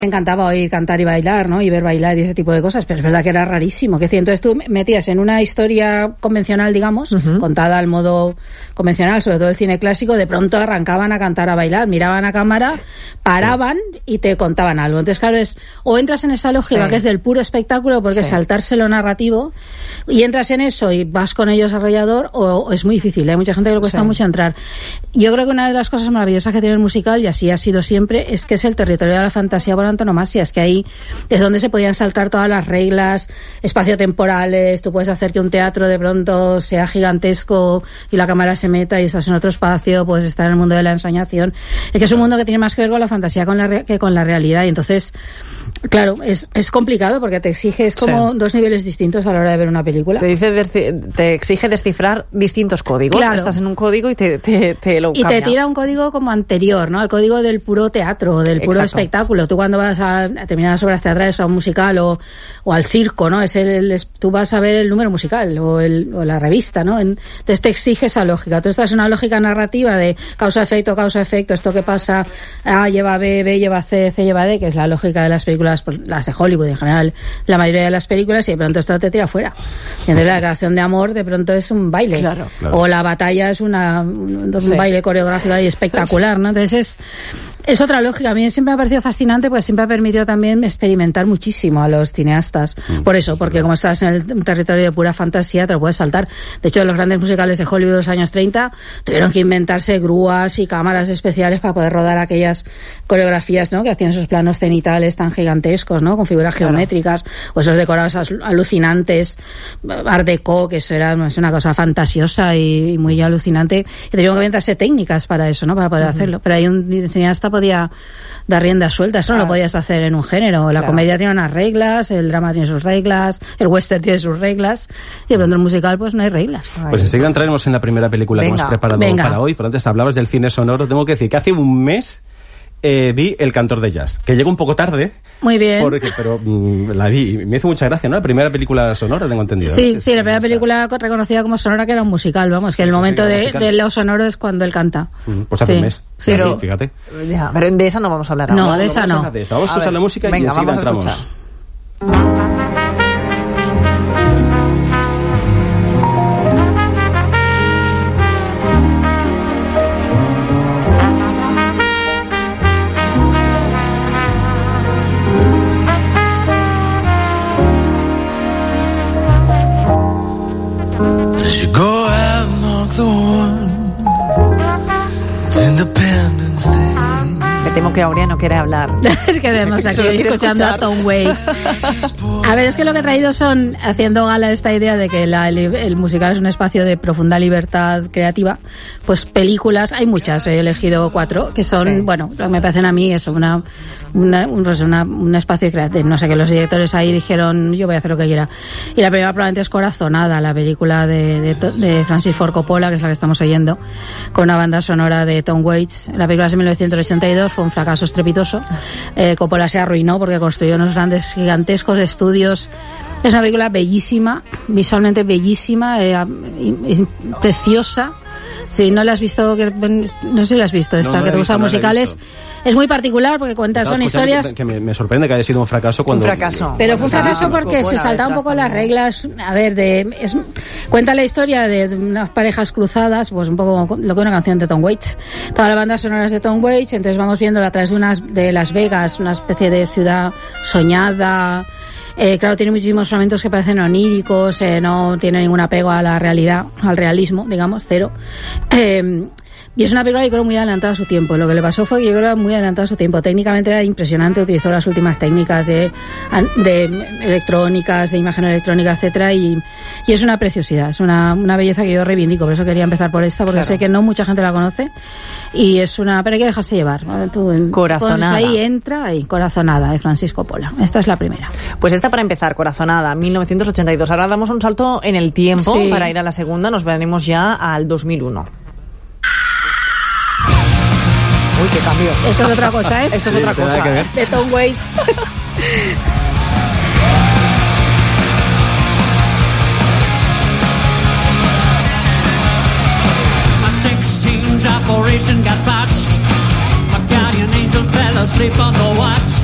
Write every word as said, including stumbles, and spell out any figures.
Me encantaba oír cantar y bailar, ¿no? Y ver bailar y ese tipo de cosas, pero es verdad que era rarísimo. Que entonces tú metías en una historia convencional, digamos, uh-huh. contada al modo convencional, sobre todo el cine clásico, de pronto arrancaban a cantar, a bailar, miraban a cámara, paraban sí. y te contaban algo. Entonces, claro, es o entras en esa lógica sí. que es del puro espectáculo, porque sí. es saltarse lo narrativo, y entras en eso y vas con ello desarrollador, o, o es muy difícil, hay mucha gente que le cuesta sí. mucho entrar. Yo creo que una de las cosas maravillosas que tiene el musical, y así ha sido siempre, es que es el territorio de la fantasía por antonomasia. Es que ahí es donde se podían saltar todas las reglas espaciotemporales. Tú puedes hacer que un teatro de pronto sea gigantesco y la cámara se meta y estás en otro espacio, puedes estar en el mundo de la ensoñación. Es que es un mundo que tiene más que ver con la fantasía con la re- que con la realidad, y entonces, claro, es, es complicado porque te exige, es como sí. dos niveles distintos a la hora de ver una película. Te dice desci- te exige descifrar distintos códigos. Claro. Estás en un código y te, te, te lo y cambia. te tira un código como anterior, ¿no? El código del puro teatro, del puro Exacto. espectáculo. Tú cuando vas a determinadas obras teatrales o a un musical o, o al circo, ¿no? Es el, el, tú vas a ver el número musical o, el, o la revista, ¿no? Entonces te exige esa lógica. Tú estás en una lógica narrativa de causa-efecto, causa-efecto, esto que pasa, A lleva B, B lleva C, C lleva D, que es la lógica de las películas, las de Hollywood en general, la mayoría de las películas, y de pronto esto te tira fuera. Y entonces la declaración de amor de pronto es un baile. Claro, claro. O la batalla es una, un, un sí. baile coreográfico y espectacular, ¿no? Entonces es Es otra lógica. A mí siempre me ha parecido fascinante porque siempre ha permitido también experimentar muchísimo a los cineastas. Mm, Por eso, porque como estás en el territorio de pura fantasía, te lo puedes saltar. De hecho, los grandes musicales de Hollywood de los años treinta tuvieron que inventarse grúas y cámaras especiales para poder rodar aquellas coreografías, ¿no? Que hacían esos planos cenitales tan gigantescos, ¿no? Con figuras claro. geométricas, o esos decorados alucinantes, Art Deco, que eso era es una cosa fantasiosa y, y muy alucinante. Y tuvieron que inventarse técnicas para eso, ¿no? Para poder uh-huh. hacerlo. Pero hay un cineasta podía dar rienda suelta, eso claro. no lo podías hacer en un género. La claro. comedia tiene unas reglas, el drama tiene sus reglas, el western tiene sus reglas, y de pronto el musical pues no hay reglas. Pues enseguida entraremos en la primera película Venga. que hemos preparado Venga. para hoy, pero antes hablabas del cine sonoro. Tengo que decir que hace un mes eh, vi El cantor de jazz, que llegó un poco tarde. Muy bien. Porque, pero mmm, la vi y me hizo mucha gracia, ¿no? La primera película sonora, tengo entendido. Sí, ¿no? sí, la primera película reconocida como sonora, que era un musical, vamos, sí, que el sí, momento sí, de, de lo sonoro es cuando él canta. Uh-huh. Pues hace sí. un mes. Sí, pero, sí. Fíjate. Ya, pero de esa no vamos a hablar ahora. No, de esa no. Vamos a, de esta. Vamos a escuchar ver, la música venga, y enseguida vamos entramos. Me temo que Aurea no quiere hablar. Es que vemos aquí escuchando a Tom Waits. A ver, es que lo que he traído son, haciendo gala de esta idea de que la, el, el musical es un espacio de profunda libertad creativa, pues películas, hay muchas, he elegido cuatro, que son, sí. bueno, me parecen a mí eso, una, una, un, una, un espacio creativo, no sé, que los directores ahí dijeron, yo voy a hacer lo que quiera. Y la primera probablemente es Corazonada, la película de, de, de Francis Ford Coppola, que es la que estamos oyendo, con una banda sonora de Tom Waits. La película es de mil novecientos ochenta y dos, fue un fracaso estrepitoso. Eh, Coppola se arruinó porque construyó unos grandes, gigantescos estudios. Es una película bellísima, visualmente bellísima, eh, es preciosa. Si no la has visto, que, no sé si la has visto, esta, no, no que te gustan musicales. Es muy particular porque cuenta, son historias... Que, que me, me sorprende que haya sido un fracaso cuando... Un fracaso. Pero fue un fracaso porque se saltaba un poco las reglas. A ver, de es, cuenta la historia de, de unas parejas cruzadas, pues un poco lo que una canción de Tom Waits. Toda la banda sonora es de Tom Waits, entonces vamos viéndola a través de, unas, de Las Vegas, una especie de ciudad soñada. Eh, claro, tiene muchísimos fragmentos que parecen oníricos, eh, no tiene ningún apego a la realidad, al realismo, digamos, cero. Eh, y es una película, yo creo, muy adelantada a su tiempo. Lo que le pasó fue que yo creo que era muy adelantada a su tiempo. Técnicamente era impresionante, utilizó las últimas técnicas de, de electrónicas, de imagen electrónica, etcétera, y, y es una preciosidad, es una, una belleza que yo reivindico. Por eso quería empezar por esta, porque claro. sé que no mucha gente la conoce, y es una, pero hay que dejarse llevar. Tú, Corazonada. Pues ahí entra, ahí, Corazonada, de Francis Coppola. Esta es la primera. Pues esta para empezar, Corazonada, mil novecientos ochenta y dos. Ahora damos un salto en el tiempo sí. para ir a la segunda, nos venimos ya al dos mil uno. Uy, qué cambio. Esto es otra cosa, ¿eh? Esto es otra cosa. De Tom Waits. My sixteen's operation got botched. My guardian angel fell asleep on the watch.